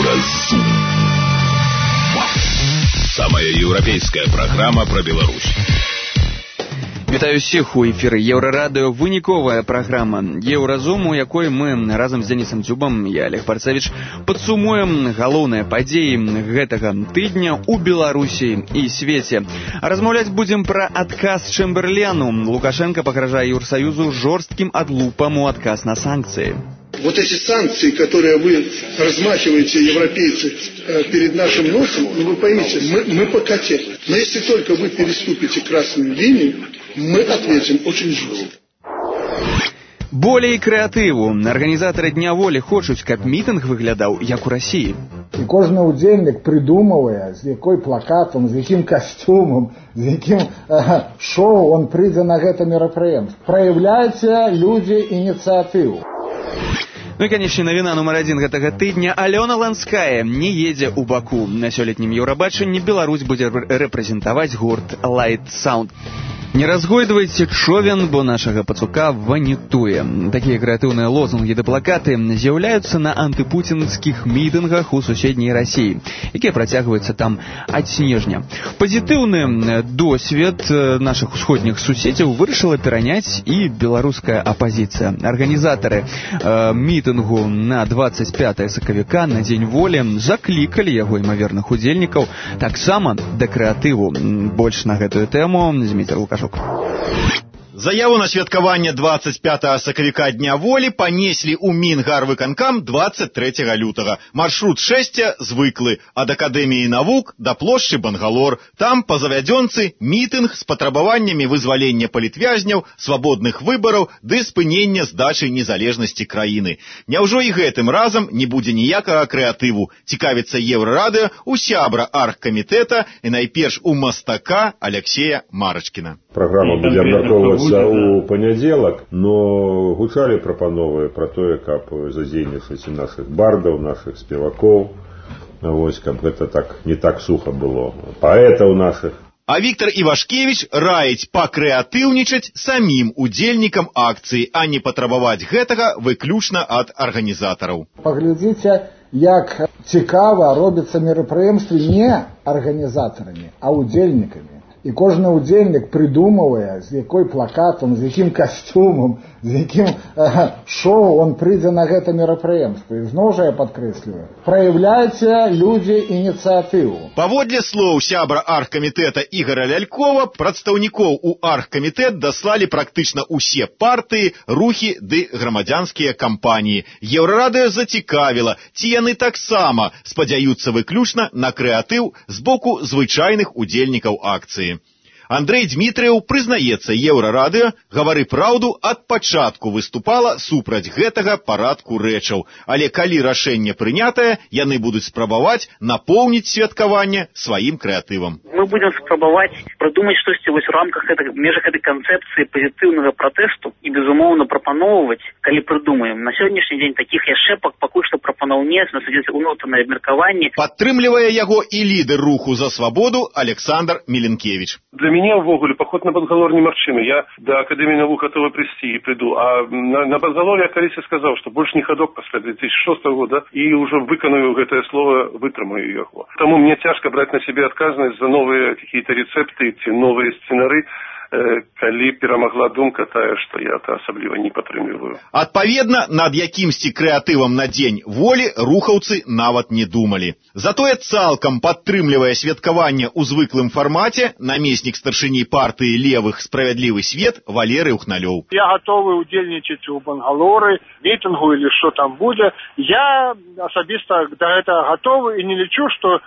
Разум. Самая европейская программа про Беларусь. Вітаю всіх у эфіры Еўрарадыё. Выніковая праграма Еўразум, у якой мы разам з Денисом Дзюбам, я Олег Парцевич, падсумуем галоўныя падзеі гэтага тыдня у Беларусі і свеце. Размаўляць будзем пра адказ Чэмберлену. Лукашенко пагражае Еўросоюзу жорсткім адлупам у адказ на санкции. Вот эти санкции, которые вы размахиваете, европейцы, перед нашим носом, вы поймите, мы покатели. Но если только вы переступите красную линию, мы ответим очень жестко. Болей крэатыву. Арганізатары Дня волі хочуць, каб мітынг выглядаў, як у Расіі. І кожны удзельнік прыдумывае, з якой плакатам, з якім касцюмам, з якім шоу он прыйдзе на гэта мерапрыемства. Праяўляйце, людзі, ініцыятыву. Ну і, канечне, навіна нумар 1 гэтага тыдня. Алёна Ланская не едзе ў Баку. На сёлетнім Еўрабачанні Беларусь будзе рэпрэзентаваць гурт Light Sound. Не разгойдвайце човен, бо нашага пацука ванітуе. Такія крэатыўныя лозунгі ды плакаты з'яўляюцца на антыпуцінскіх мітынгах у суседняй Расіі, якія працягваюцца там ад снежня. Пазітыўны досвед нашых усходніх суседзяў вырашыла пераняць і беларуская апазіцыя. Арганізатары мітынгу на 25 сакавіка на Дзень волі заклікалі яго імаверных удзельнікаў таксама да крэатыву. Больш на гэтую тэму Зміцер Лукашук. Заяву на святкаванне 25 сакавіка Дня волі панеслі ў Мінгарвыканкам 23 лютага. Маршрут шэсця звыклы ад Акадэміі навук да плошчы Бангалор. Там па завядзёнцы мітынг з патрабаваннямі вызвалення палітвязняў, свабодных выбараў ды спынення здачы незалежнасці краіны. Няўжо і гэтым разам не будзе ніякага крэатыву? Цікавіцца Еўрарадыё у сябра аргкамітэта і найперш у мастака Алексея Марачкіна. Праграма будзе абмяркоўвацца у панядзелак, но гучалі прапановы пра тое, каб задзейнічаць нашых бардаў, нашых спевакоў, вось, каб гэта так не так суха было, паэтаў нашых. А Віктор Івашкевіч раіць пакрэатыўнічаць самім удзельнікам акцыі, а не патрабаваць гэтага выключна ад арганізатараў. Паглядзіце, як цікава робяцца мерапрыемствы не арганізатарамі, а удзельнікамі. І кожны удзельнік прыдумывае, з якой плакатам, з якім касцюмам, з якім шоу он прыйдзе на гэта мерапрыемства. І зноў жа я падкрэсліваю, праяўляйце, людзі, ініцыятыву. Паводле слоў сябра аргкамітэта Ігора Лялькова, прадстаўнікоў у аргкамітэт даслалі практычна ўсе партыі, рухі ды грамадзянскія кампаніі. Еўрарадыё зацікавіла, ці яны таксама спадзяюцца выключна на крэатыў з боку звычайных удзельнікаў акцыі. Андрэй Дмітрыеў прызнаецца, Еўрарадыё, гавары праўду, ад пачатку выступала супраць гэтага парадку рэчаў. Але калі рашэнне прынятае, яны будуць спрабаваць напоўніць святкаванне сваім крэатывам. Мы будем спрабаваць прыдумаць штосьці вось у рамках межах гэтай канцэпцыі пазітыўнага пратэсту і, безумоўна, прапаноўваць, калі прыдумаем. На сённяшні дзень такіх яшчэ пакуль што прапаноў не, насадзіць унутранае абмеркаванне. Падтрымлівае яго і лідар руху за свабоду Александр Меленкевич. Для меня, ввогуле, поход на Бангалор немагчымы. Я до Академии наук готовы прийти и приду. А на Бангалор я колись сказал, что больше не ходок после 2006 года, и уже выконую это слово, вытрымаю его. Тому мне тяжко брать на себе отказность за новые какие-то рецепты, эти новые сценары, калі перамагла думка тая, што я то асабліва не падтрымліваю. Адпаведна, над якімсьці крэатывам на Дзень волі рухаўцы нават не думалі. Затое цалкам падтрымлівае святкаванне ў звыклым фармаце намеснік старшыні партыі левых «Справядлівы свет» Валерый Ухналёў. Я готовы удзельнічаць у Бангалоры, мітынгу или что там будзе. Я асабіста да гэтага готовы і не лічу, што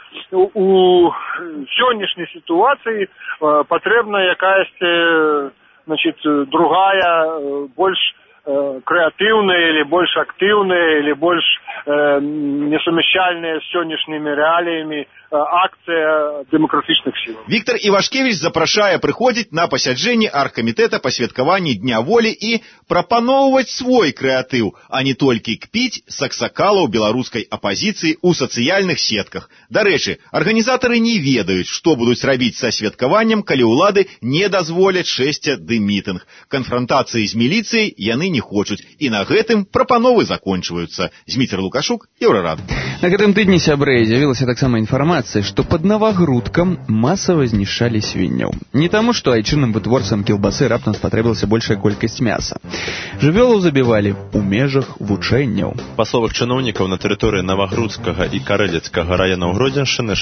у сённяшняй сітуацыі патрэбна якаясь значит, другая, больше креативная или больше активная, или больше несумящальная с сённяшнімі реаліямі акцыя дэмакратычных сілаў. Віктор Івашкевіч запрашае прыходзіць на пасяджэнні аргкамітэта па святкаванні Дня волі і прапаноўваць свой крэатыў, а не толькі кпіць з аксакалаў беларускай апазіцыі ў сацыяльных сетках. Дарэчы, арганізатары не ведаюць, што будуць рабіць са святкаваннем, калі ўлады не дазволяць шэсця ды мітынг. Канфрантацыі з міліцыяй яны не хочуць, і на гэтым прапановы закончваюцца. Зміцер Лукашук, Еўрарад. На гэтым тыдні, сябры, з'явілася таксама інфармацыя, што пад Навагрудкам масава знішчалі свінняў. Не таму, што айчынным вытворцам кілбасы раптам спатрэбілася большая колькасць мяса. Жывёлаў забівалі ў межах вучэнняў. Па словах чыноўнікаў, на тэрыторыі Навагрудскага і Карэлецкага раёнаў Гродзеншчыны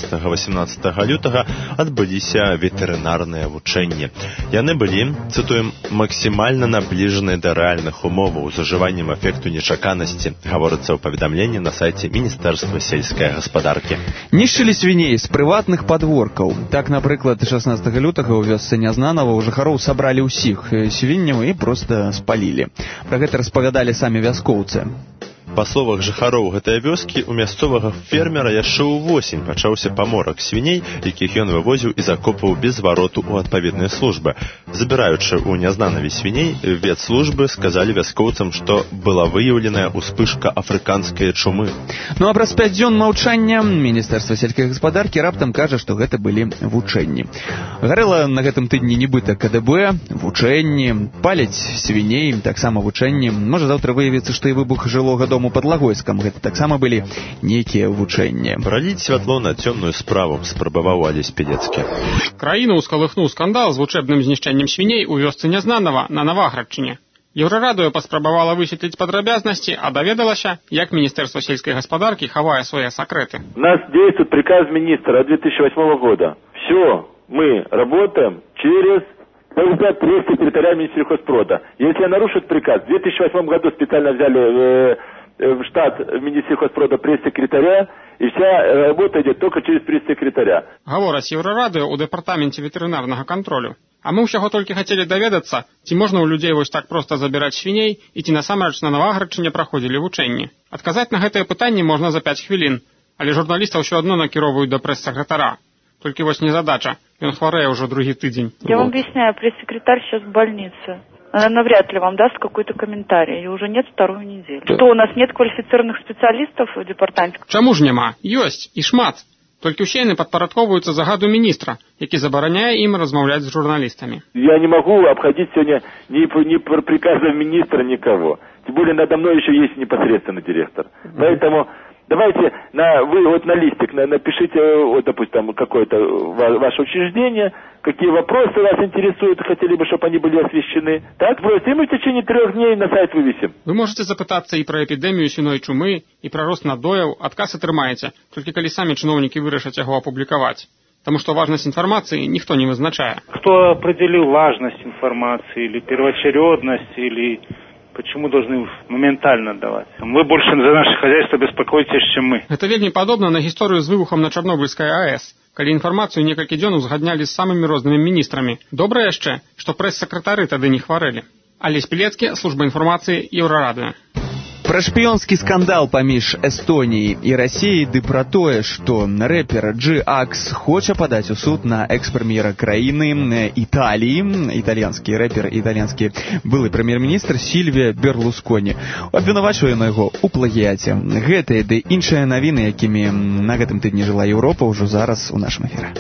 16-18 лютага адбыліся ветэрынарныя вучэнні. Яны былі, цытуем, максімальна набліжаныя да рэальных умоваў з ужываннем эфекту нечаканасці, гаворыцца ў паведамленні на сайце Міністэрства сельскай гаспадаркі. Нішчылі свіней з прыватных падворкаў. Так, напрыклад, 16 лютага ў вёсцы Нязнанава ў жыхароў сабралі ўсіх свінняў і проста спалілі. Пра гэта распавядалі самі вяскоўцы. Па словах жыхароў гэтай вёскі, у мясцовага фермера яшчэ ўвосень пачаўся паморак свіней, якіх ён вывозіў і закопваў без звароту ў адпаведныя службы. Забіраючы ў Нязнанаве свіней, ветслужбы сказалі вяскоўцам, што была выяўленая ўспышка афрыканскай чумы. Ну а праз 5 дзён маўчання Міністэрства сельскай гаспадаркі раптам кажа, што гэта былі вучэнні. Гарэла на гэтым тыдні нібыта КДБ, вучэнні, паляць свіней, таксама вучэнні. Можа, заўтра выявіцца, што і выбух жылога дому пад Лагойскам гэта таксама былі нейкія вучэнні. Праліць святло на цёмную справу спрабаваў Алесь Пелецкі. Краіну ўскалыхнуў скандал з вучэбным знішчэннем свіней у вёсцы Нязнанава на Наваградчыне. Еўрарадыё паспрабавала высветліць падрабязнасці, а даведалася, як Міністэрства сельскай гаспадаркі хавае свае сакрэты. У нас действует приказ министра от 2008 года. Все, мы работаем через пресс-секретаря Минсельхозпрода. Если нарушит приказ, в 2008 году специально взяли в штат Міністерства пресс-секретаря, і вся робота йде тільки через пресс-секретаря. Гавораць Еўрарадыё ў дэпартаменце ветэрынарнага кантролю. А мы ўсяго толькі хацелі даведацца, ці можна ў людзей вось так проста забіраць свіней і ці насамрэч на Наваградчыне праходзілі вучэнні. Адказаць на гэтае пытанне можна за 5 хвілін, але журналістаў ўсё адно накіроўваюць да прэс-сакратара. Только вот незадача. Он хворее уже другий тыдень. Я вам объясняю, пресс-секретарь сейчас в больнице. Она навряд ли вам даст какой-то комментарий. Ее уже нет вторую неделю. Что, у нас нет квалифицированных специалистов в департаменте? Чаму ж няма? Ёсць, і шмат. Толькі ўсе яны падпарадковваюцца загаду міністра, які забараняе ім размаўляць з журналістамі. Я не могу обходить сегодня ни приказом министра никого. Тем более надо мной еще есть непосредственно директор. Поэтому давайте вы вот на листик напишите, вот, допустим, какое-то ваше учреждение, какие вопросы вас интересуют, хотели бы, чтобы они были освещены. Так, просто и мы в течение 3 дней на сайт вывесим. Вы можете запытаться и про эпидемию свиной чумы, и про рост надоев, отказ атрымаете, только коли сами чиновники вырашат его опубликовать. Потому что важность информации никто не вызначает. Кто определил важность информации, или первоочередность, или почему должны моментально давать? Вы больше за наше хозяйство беспокоитесь, чем мы. Это вельмі падобна на гісторыю з выбухам на Чарнобыльскай АЭС, калі інфармацыю некалькі дзён узгаднялі з самымі рознымі міністрамі. Добра яшчэ, што прэс-сакратары тады не хварэлі. Алесь Пелецкі, служба інфармацыі, Еўрарадыё. Пра шпіёнскі скандал паміж Эстоніяй і Расіяй ды пра тое, што рэпер G-Ax хоча падаць у суд на экс-прэм'ера краіны Італіі, італьянскі рэпер, італьянскі былы прэм'ер-міністр Сільвія Берлусконі. Абвінавачвае на яго ў плагіяце. Гэтыя ды іншыя навіны, якімі на гэтым тыдні жыла Еўропа, ўжо зараз у нашым эфіры.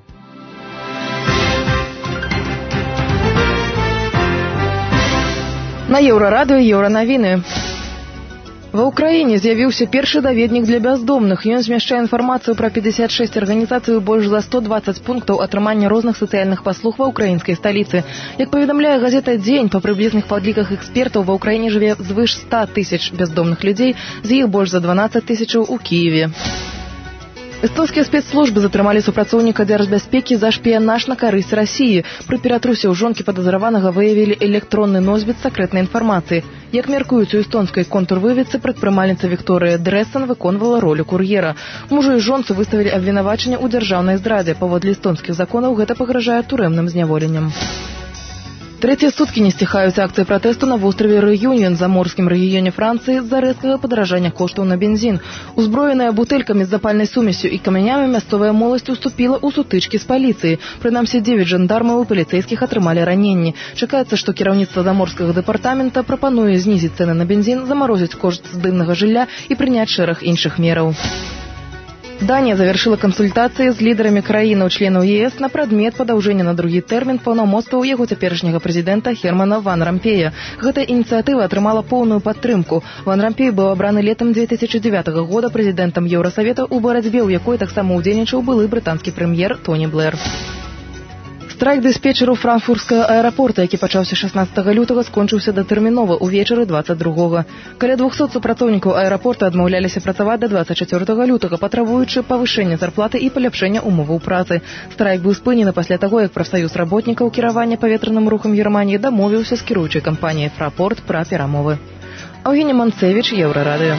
На Еўрарадыё Еўранавіны. Ва ўкраіне з'явіўся першы даведнік для бяздомных. Ён змяшчае інфармацыю пра 56 арганізацый, больш за 120 пунктаў атрымання розных сацыяльных паслуг ва ўкраінскай сталіцы. Як паведамляе газета «Дзень», па прыблізных падліках экспертаў, ва ўкраіне жыве звыш 100 тысяч бяздомных людзей, з іх больш за 12 тысячаў у Кіеве. Эстонскія спецслужбы затрымалі супрацоўніка дзяржбяспекі за шпіянаж на карысць Расіі. Пры ператрусе ў жонкі падазраванага выявілі электронны носьбіт сакрэтнай інфармацыі. Як мяркуюць у эстонскай контрвыведцы, прадпрымальніца Вікторыя Дрэссан выконвала ролю кур'ера. Мужу і жонцу выставілі абвінавачанне ў дзяржаўнай здрадзе. Паводле эстонскіх законаў гэта пагражае турэмным зняволеннем. Трэція суткі не сціхаюць акцыі пратэсту на востраве Рэюніён, заморскім рэгіёне Францыі, з-за рэзкага падаражання коштаў на бензін. Узброеная бутэлькамі з запальнай сумесю і камянямі мясцовая моладзь уступіла ў сутычкі з паліцыяй. Прынамсі 9 жандармаў і паліцэйскіх атрымалі раненні. Чакаецца, што кіраўніцтва заморскага дэпартамента прапануе знізіць цэны на бензін, замарозіць кошт здымнага жылля і прыняць шэраг іншых мераў. Дания завершила кансультацыі з лідарамі краінаў-членаў ЕС на прадмет падаўжэння на другі тэрмін паўнамоцтваў яго цяперашняга прэзідэнта Германа Ван Рампея. Гэта ініцыятыва атрымала поўную падтрымку. Ван Рампей быў абраны летам 2009 года прэзідэнтам Еўрасавета, у барацьбе ў якой таксама ўдзельнічаў былы брытанскі прэм'ер Тоні Блэр. Страйк дыспетчеру франкфуртскага аэрапорта, які пачаўся 16 лютага, скончыўся датэрмінова ўвечары 22. Каля 200 супрацоўнікаў аэрапорта адмаўляліся працаваць да 24 лютага, патрабуючы павышэння зарплаты і паляпшэння умоваў працы. Страйк быў спынены пасля таго, як прафсаюз работнікаў кіравання паветраным рухам Германіі дамовіўся з кіруючай кампаніяй «Фрапорт» пра перамовы. Евгений Манцевич, Еўрарадыё.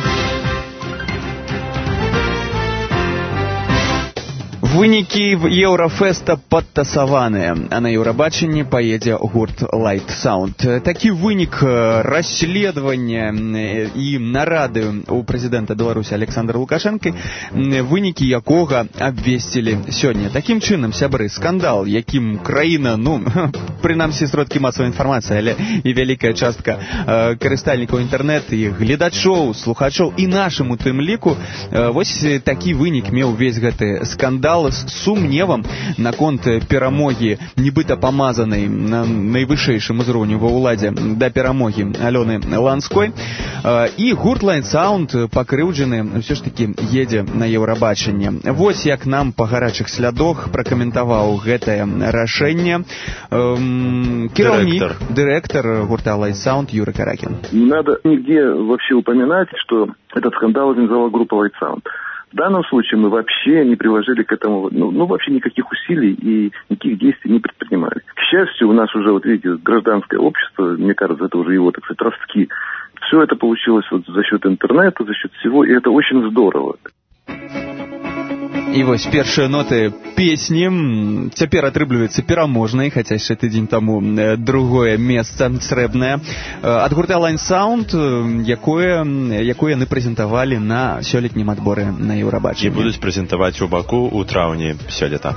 Вынікі Еўрафеста падтасаваныя, а на Еўрабачанні паедзе гурт Light Sound. Такі вынік расследавання і нарады у прэзідэнта Беларусі Александра Лукашэнкі, вынікі якога абвесцілі сёння. Такім чынам, сябры, скандал, якім краіна, прынамсі сродкі масавай інфармацыі, але і вялікая частка карыстальнікаў інтэрнэт, і гледачоў, слухачоў, і нашым у тым ліку, вось такі вынік меў увесь гэты скандал з сумневам наконт перамогі, нібыта памазанай на найвышэйшым узроўню ва ўладзе да перамогі Алёны Ланской. І гурт Light Sound пакрыўджаны ўсё ж такі едзе на Еўрабачанне. Вось як нам па гарачых слядах пракаментаваў гэтае рашэнне кіраўнік, дырэктар гурта Light Sound Юрий Каракин. Не надо нигде вообще упоминать, что этот скандал организовала группа Light Sound. В данном случае мы вообще не приложили к этому, вообще никаких усилий и никаких действий не предпринимали. К счастью, у нас уже, вот видите, гражданское общество, мне кажется, это уже его, так сказать, ростки. Все это получилось вот за счет интернета, за счет всего, и это очень здорово. І вось першыя ноты песні цяпер атрымліваюцца пераможнай, хаця яшчэ тыдзень таму другое месца срэбнае ад гурта Light Sound, якое яны прэзентавалі на сёлетнім адборы на Еўрабачанні. І будуць прэзентаваць у Баку ў траўні сёлета.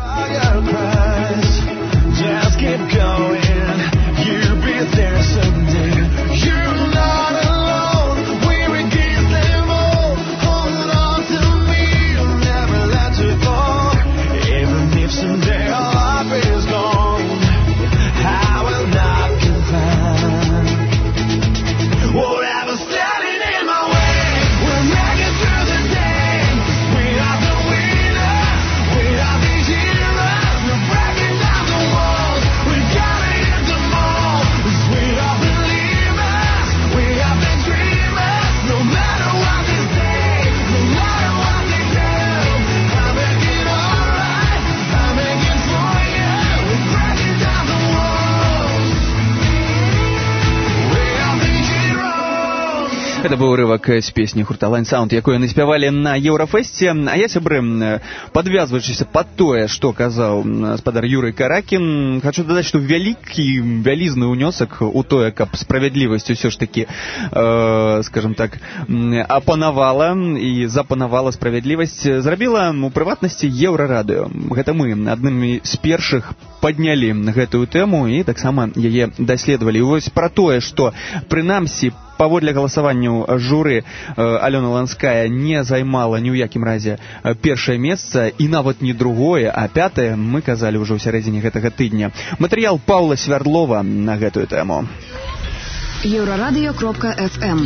Гэта быў урывак з песні гурта Light Sound, якую яны спявалі на Еўрафесце. А я, сябры, падвязваючыся пад тое, што казаў гаспадар Юрый Каракін, хачу дадаць, што вялізны ўнёсак у тое, каб справядлівасць усё ж такі, скажам так, апанавала і запанавала справядлівасць, зрабіла у прыватнасці Еўрарадыё. Гэта мы аднымі з першых паднялі гэтую тэму і таксама яе даследавалі. І вось пра тое, што прынамсі паводле галасаванню журы Алёна Ланская не займала ні ў якім разе першае месца і нават не другое, а пятае, мы казалі ўжо ў сярэдзіне гэтага тыдня. Матэрыял Паўла Свярдлова на гэтую тэму. Еўрарадыё.фм.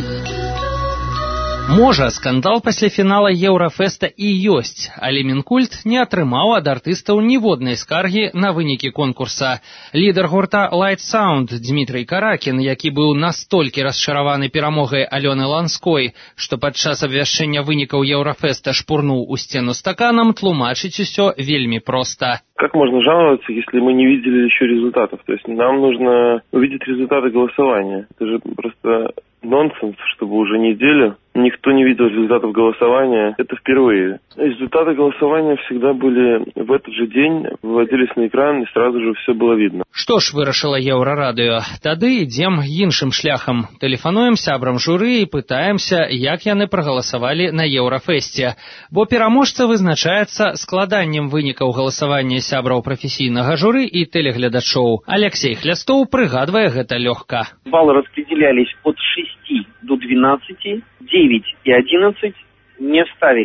Можа, скандал пасля фінала Еўрафеста і ёсць, але Мінкульт не атрымаў ад артыстаў ніводнай скаргі на вынікі конкурса. Лідар гурта Light Sound Дмітрый Каракін, які быў настолькі расчараваны перамогай Алёны Ланской, што падчас абвяшчэння вынікаў Еўрафеста шпурнуў у сцену стаканам, тлумачыць усё вельмі проста. Как можно жаловаться, если мы не видели еще результатов? То есть нам нужно увидеть результаты голосования. Это же просто нонсенс, чтобы уже неделю никто не видел результатов голосования. Это впервые. Результаты голосования всегда были в этот же день, выводились на экран, и сразу же все было видно. Што ж вырашыла Еўрарадыё? Тады ідзем іншым шляхам. Тэлефануем сябрам журы і пытаемся, як яны прагаласавалі на Еўрафесце. Бо пераможца вызначаецца складаннем вынікаў галасавання сябраў прафесійнага журы і тэлегледачоў. Алексей Хлястоў прыгадвае гэта лёгка. Баллы распределялись от 6 до 12, 9 и 11 не ставили.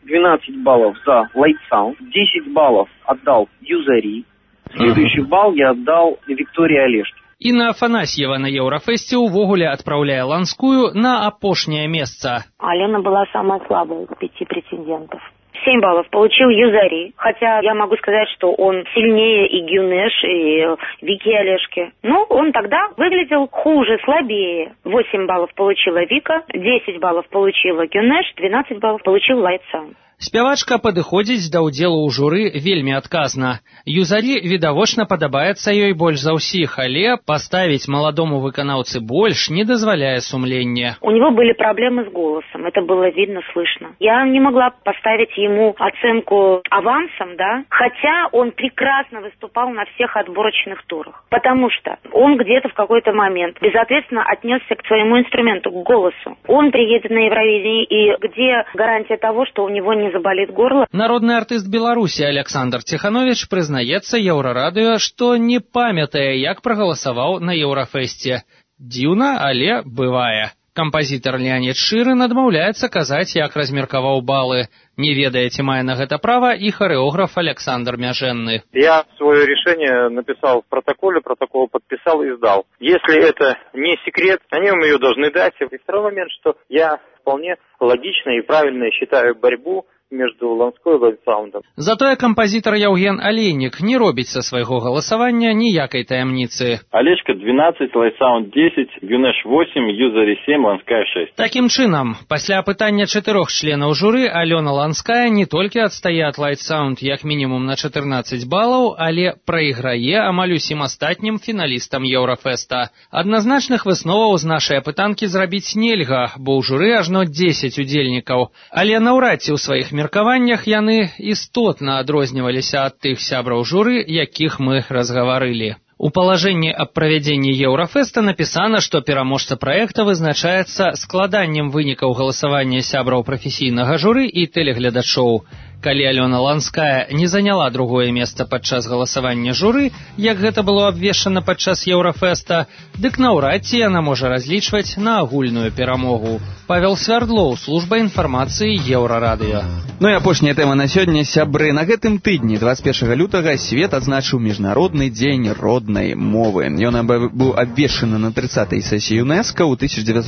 12 баллов за Light Sound, 10 баллов отдал Юзари, следующий балл я отдал Виктории Олешке. Інна Афанасьева на Еўрафэсце ўвогуле адпраўляе Ланскую на апошняе месца. Алена была самая слабая из 5 претендентов. 7 баллов получил Юзари, хотя я могу сказать, что он сильнее и Гюнеш, и Вики Олешки. Но он тогда выглядел хуже, слабее. 8 баллов получила Вика, 10 баллов получила Гюнеш, 12 баллов получил Light Sound. Спявачка падыходзіць да ўдзелу ў журы вельмі адказна. Юзарі відавочна падабаецца ёй больш за ўсіх, але паставіць маладому выканаўцы больш не дазваляе сумленне. У него были проблемы с голосом, это было видно, слышно. Я не могла поставить ему оценку авансом, да, хотя он прекрасно выступал на всех отборочных турах, потому что он где-то в какой-то момент безответственно отнесся к своему инструменту, к голосу. Он приедет на Евровидение, и где гарантия того, что у него не заболит горло? Народны артыст Беларусі Александр Ціхановіч прызнаецца Еўрарадыё, што не памятае, як прагаласаваў на Еўрафэсце. Дзіўна, але бывае. Кампазітар Леонід Шырын адмаўляецца казаць, як размеркаваў балы. Не ведае, ці мае на гэта права і хореограф Александр Мяженны. Я свое решение написал в протоколе, протокол подписал и сдал. Если это не секрет, они мне ее должны дать. И второй момент, что я вполне логично и правильно считаю борьбу между Ланской и Лайтсаундом. Затое кампазітар Яўген Алейнік не робіць са свайго галасавання ніякай таямніцы. Олешка 12, Лайтсаунд 10, Гюнеш 8, Юзари 7, Ланская 6. Такім чынам, пасля апытання 4 членаў журы Алёна Ланская не толькі адстае ад Лайтсаунд як мінімум на 14 балаў, але прайграе амаль усім астатнім фіналістам Еўрафэста. Адназначных высноваў з нашай апытанкі зрабіць нельга, бо ў журы ажно 10 удзельнікаў, але наўрад ці ў сваіх меркаваннях яны істотна адрозніваліся ад тых сябраў журы, якіх мы разгаварылі. У палажэнні аб правядзенні Еўрафэста напісана, што пераможца праекта вызначаецца складаннем вынікаў галасавання сябраў прафесійнага журы і тэлегледачоў. Калі Алёна Ланская не заняла другое месца падчас галасавання журы, як гэта было абвешчана падчас Еўрафэста, дык наўрад ці яна можа разлічваць на агульную перамогу. Павел Свярдлоў, служба інфармацыі Еўрарадыё. Ну і апошняя тэма на сёння, сябры. На гэтым тыдні, 21 лютага, свет адзначыў міжнародны дзень роднай мовы. Ён быў абвешчаны на 30-й сесіі ЮНЕСКО ў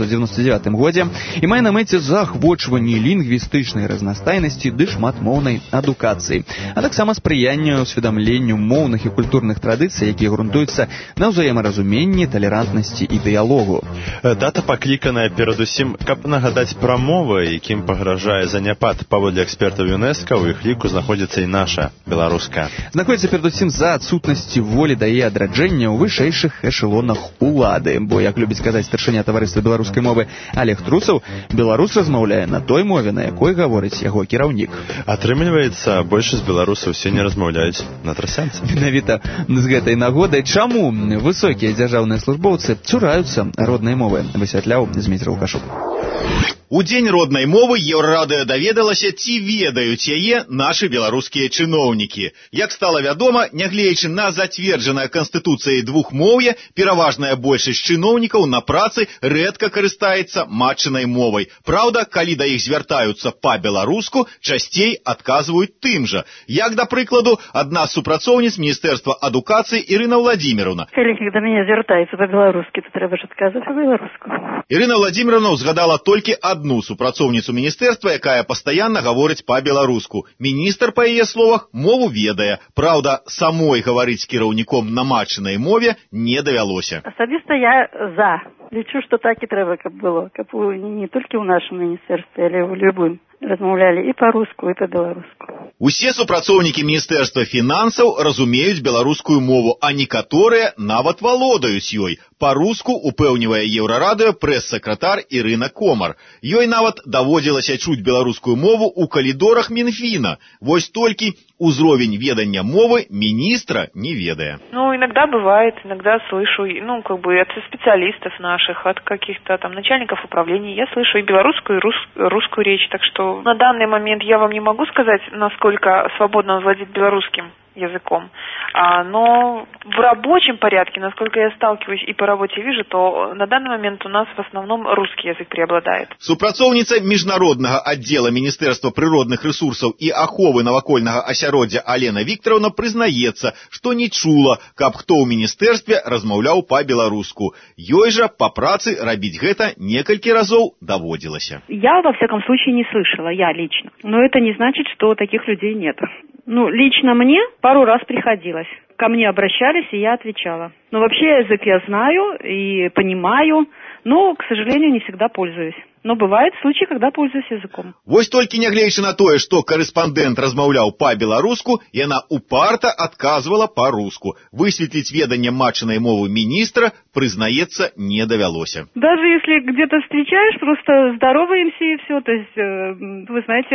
1999 годзе і мае на мэце заахвочванне лінгвістычнай разнастайнасці ды шматмоўнай адукацыі, а таксама спрыянню ўсведамленню моўных і культурных традыцый, якія грунтуюцца на ўзаемаразуменні, талерантнасці і дыялогу. Дата пакліканая перадусім, каб нагадаць пра мовы, якім пагражае заняпад. Паводле экспертаў ЮНЕСКО у іх ліку знаходзіцца і наша, беларуская. Знаходзіцца перадусім за адсутнасці волі да яе адраджэння ў вышэйшых эшелонах улады, бо, як любіць казаць старшыня таварыства беларускай мовы Олег Трусаў, беларус размаўляе на той мове, на якой гаворыць яго кіраўнік. Атрымліваецца, большасць беларусаў сёння размаўляюць на трасянцы. Менавіта з гэтай нагодай, чаму высокія дзяржаўныя службоўцы цураюцца роднай мовы, высвятляў Зміцер Лукашук. У дзень роднай мовы Еўрарадыё даведалася, ці ведаюць яе нашы беларускія чыноўнікі. Як стала вядома, нягледзячы на зацверджанае Канстытуцыяй двухмоўе, пераважная большасць чыноўнікаў на працы рэдка карыстаецца матчынай мовай. Праўда, калі да іх звяртаюцца па-беларуску, часцей адказваюць тым жа. Як, да прыкладу, адна з супрацоўніц Міністэрства адукацыі Ірына Владзіміровна. Калі да мяне звяртаюцца па-беларуску, то трэба ж адказваць па-беларуску. Ірына Владзіміровна ўзгадала толькі одну супрацоўніцу міністэрства, якая пастаянна гаворыць па-беларуску. Міністр, па яе словах, мову ведае. Праўда, самой гаварыць з кіраўніком на матчынай мове не давялося. Асабіста я за. Лічу, што так і трэба, каб было. Каб не толькі ў нашым міністэрстве, але ў любым размаўлялі і па-руску, і па-беларуску. Усе супрацоўнікі Міністэрства фінансаў разумеюць беларускую мову, а некаторыя нават валодаюць ёй. Па-руску упэўнівае Еўрарадыё прэс-сакратар Ірына Комар. Ёй нават даводзілася чуць беларускую мову ў калідорах Мінфіна. Вось толькі уровень ведания мовы министра не ведая. Ну, иногда бывает, иногда слышу, от специалистов наших, от каких-то там начальников управлений, я слышу и белорусскую, и русскую речь, так что на данный момент я вам не могу сказать, насколько свободно он владеет белорусским. языком. Но в рабочем порядке, насколько я сталкиваюсь и по работе вижу, то на данный момент у нас в основном русский язык преобладает. Супрацоўніца міжнароднага аддзела Міністэрства прыродных рэсурсаў і аховы навакольнага асяроддзя Алена Віктораўна прызнаецца, што не чула, каб хто ў міністэрстве размаўляў па-беларуску. Ёй жа па працы рабіць гэта некалькі разоў даводзілася. Я, во всяком случае, не слышала, я лично. Но это не значит, что таких людей нет. Лично мне пару раз приходилось. Ко мне обращались, и я отвечала. Но вообще язык я знаю и понимаю, но, к сожалению, не всегда пользуюсь. Но бывают случаи, когда пользуюсь языком. Вось толькі нягледзячы на тое, што карэспандэнт размаўляў па-беларуску, яна упарта адказвала па-руску. Высветліць веданне матчынай мовы міністра, прызнаецца, не давялося. Даже если где-то встречаешь, просто здороваемся и все. То есть, вы знаете,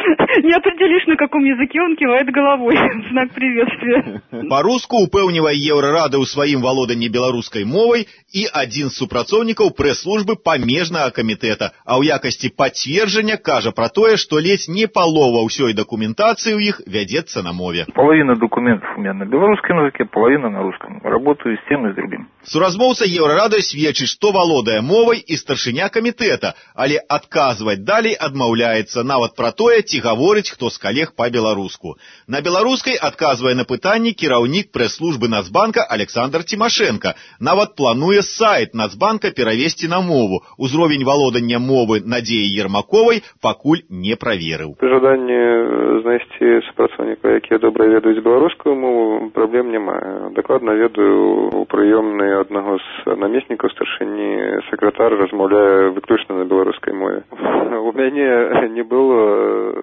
не определишь, на каком языке он кивает головой. Знак приветствия. Па-руску упэўнівае Еўрарада ў сваім валоданні беларускай мовай і адзін з супрацоўнікаў прэс-службы памежнага камітэта, а ў якасці пацверджання кажа пра тое, што ледзь не палова ўсёй дакументацыі ў іх вядзецца на мове. Половина документов у меня на белорусском языке, половина на русском. Работаю с тем и с другим. Суразмоўца Еўрарады сведчыць, што валодае мовай і старшыня камітэта, але адказваць далей адмаўляецца нават пра тое, ці гаворыць хто з калег па-беларуску. На беларускай адказвае на пытанні кіраўнік прэс-службы Нацбанка Александр Тимошенко. Нават плануе сайт Нацбанка перавесці на мову. Узровень валодання мовы Надзеі Ермаковай пакуль не праверыў. Пры жаданні знайсці супрацоўніка, якія добра ведаюць беларускую мову, праблем няма. Дакладна ведаю у прыёмнай аднаго з намеснікаў старшыні сакратар размаўляе выключна на беларускай мове. У мяне не было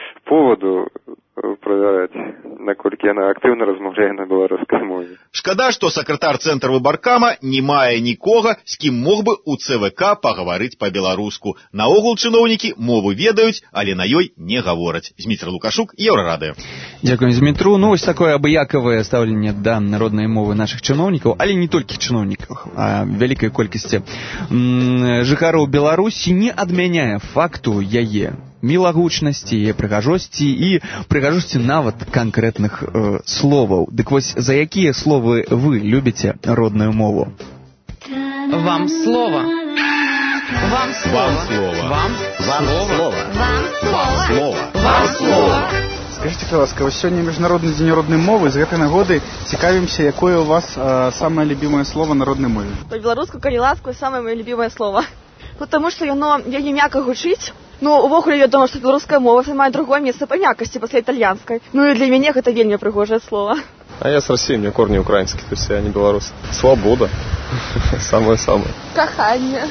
поводу проверять, наколькі яна актыўна размаўляе на беларускай мове. Шкада, што сакратар цэнтра выбаркама не мае нікога, з кім мог бы у ЦВК пагаварыць па-беларуску. Наогул чыноўнікі мову ведаюць, але на ёй не гавораць. Зміцер Лукашук, Еўрарадыё. Дзякуем, Змітру. Вось такое абыякавае стаўленне да народнай мовы нашых чыноўнікаў, але не толькі чыноўнікаў, а вялікай колькасці жыхароў Беларусі не адмяняе факту яе мілагучнасці, яе прыгажосці і прыгажосці нават канкрэтных словаў. Дык вось, за якія словы вы любіце родную мову? Вам слово. Вам слово. Вам слово. Вам слово. Вам слово. Скажите, ласка, сегодня Международный день родной мовы. З гэтай нагоды цікавімся, якое у вас самое любимое слово на родной мове? По-беларуску, калі ласку, самое моё любимое слово. Потому что яно яе мякка гучыць. Увогуле, я думаю, што беларуская мова займае другое месца па мяккасці пасля італьянскай. І для мяне гэта вельмі прыгожае слово. А я с России, у меня корни украинские, то есть я не белорус. Свобода. Самое-самое. Каханне.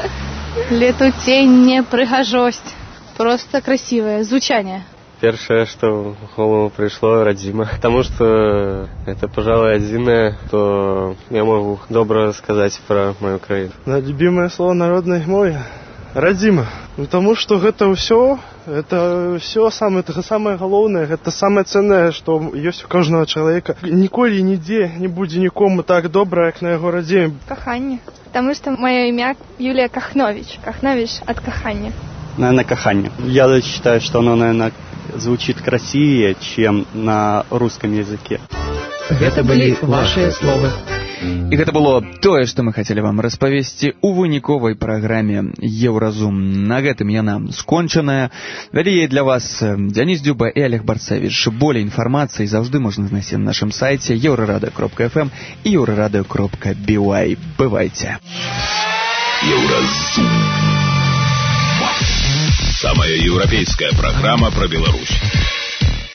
Летуценне, прыгажосць. Просто красивое звучание. Первое, что в голову пришло, родима. Потому что это, пожалуй, единое, что я могу добро сказать про мою краину. Любимое слово народной мове — родима. Потому что это все самое галоўнае, это самое ценное, что есть у каждого человека. Ніколі і нідзе не будзе нікому так добра, як на яго радзіме. Каханне. Потому что мое имя Юлия Кахнович. Кахнович от каханья. Наверное, каханье. Я считаю, что оно, наверное, звучит красивее, чем на русском языке. Это были ваши словы. І гэта было тое, што мы хацелі вам распавесці ў выніковай праграме Еўразум. На гэтым яна скончаная. Вялі для вас Дзяніс Дзюба і Олег Барцевіч. Болей інфармацыі заўжды можна знайсці на нашым сайце euraradio.fm і euradio.by. Бывайце. Еўразум. Самая европейская программа про Беларусь.